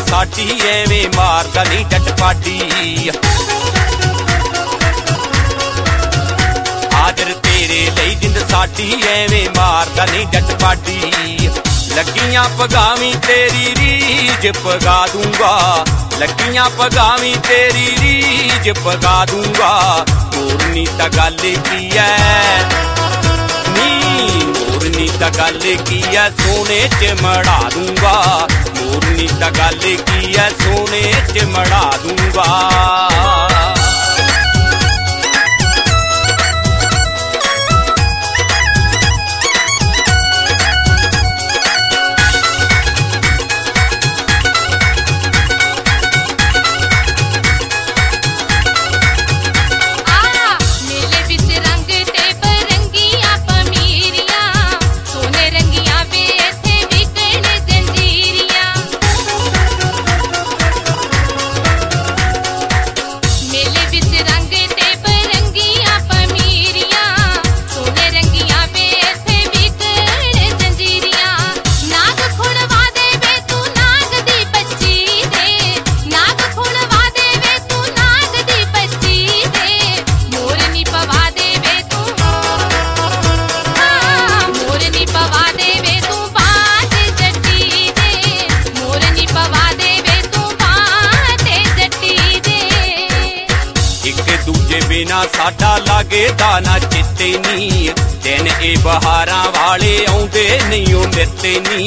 साडी एवें मारदा नहीं डटपाडी। हाजर तेरे लई जिंद साडी एवें मारदा नहीं डटपाडी। लगियां पगावी तेरी रीज पगा दूंगा, लगियां पगावी तेरी रीज पगा दूंगा। मोरनी ता गल की है नी, मोरनी ता गल की है सोने च मड़ा दूंगा। मोरनी ता गल की है सोने च मड़ा दूंगा। बिना साडा लागेदा ना चित्ते नी। दिन ए बहारां वाले आउंदे नहीं ओ नित्ते नी।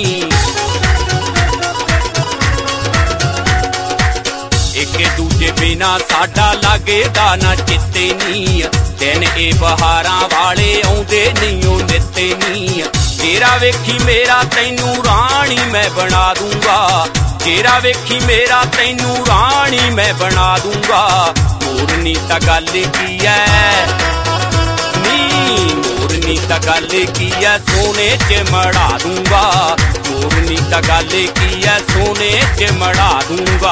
एक दूजे बिना साडा लागेदा ना चित्ते नी। दिन ए बहारां वाले आउंदे नहीं ओ नित्ते नी। तेरा वेखी मेरा तैनू रानी मैं बना दूंगा। तेरा वेखी मेरा तैनू रानी मैं बना दूंगा। मोरनी ता गल की है नी, मोरनी ता गल की है सोने च मड़ा दूंगा। मोरनी ता गल की है सोने च मड़ा दूंगा।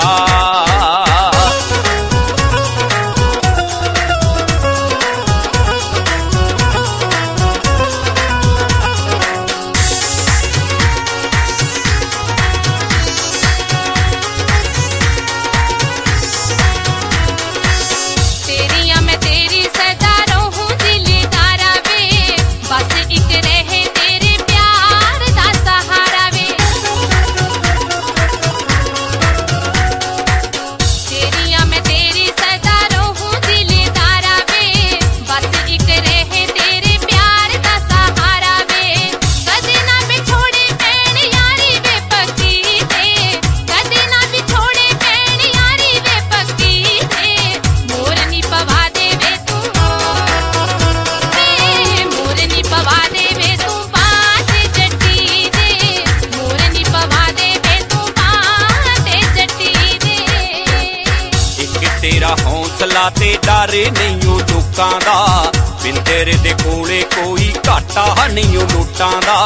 तेरा हौसला ते डर नहीं ओ लोकां दा। बिन तेरे दे कोले कोई घाटा नहीं ओ नोटां दा।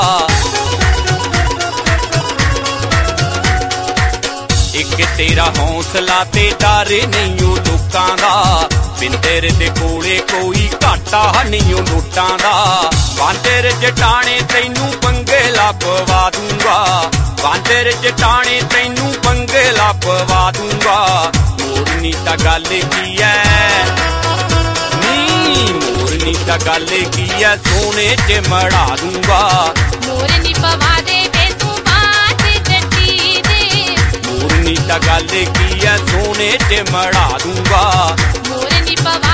एक तेरा हौसला ते डर नहीं ओ लोकां दा। बिन तेरे दे कोले कोई घाटा नहीं ओ नोटां दा। बांदर जटाने तैनू पंगे ला पवा दूंगा। बांदर जटाने तैनू पंगे ला पवा दूंगा। मोरनी ता गल की है नी, मोरनी ता गल की है सोने च मड़ा दूंगा। मोरनी पवा दे वे तू बात जट्टी दे। मोरनी ता गल की है सोने च मड़ा दूंगा। मोरनी पवा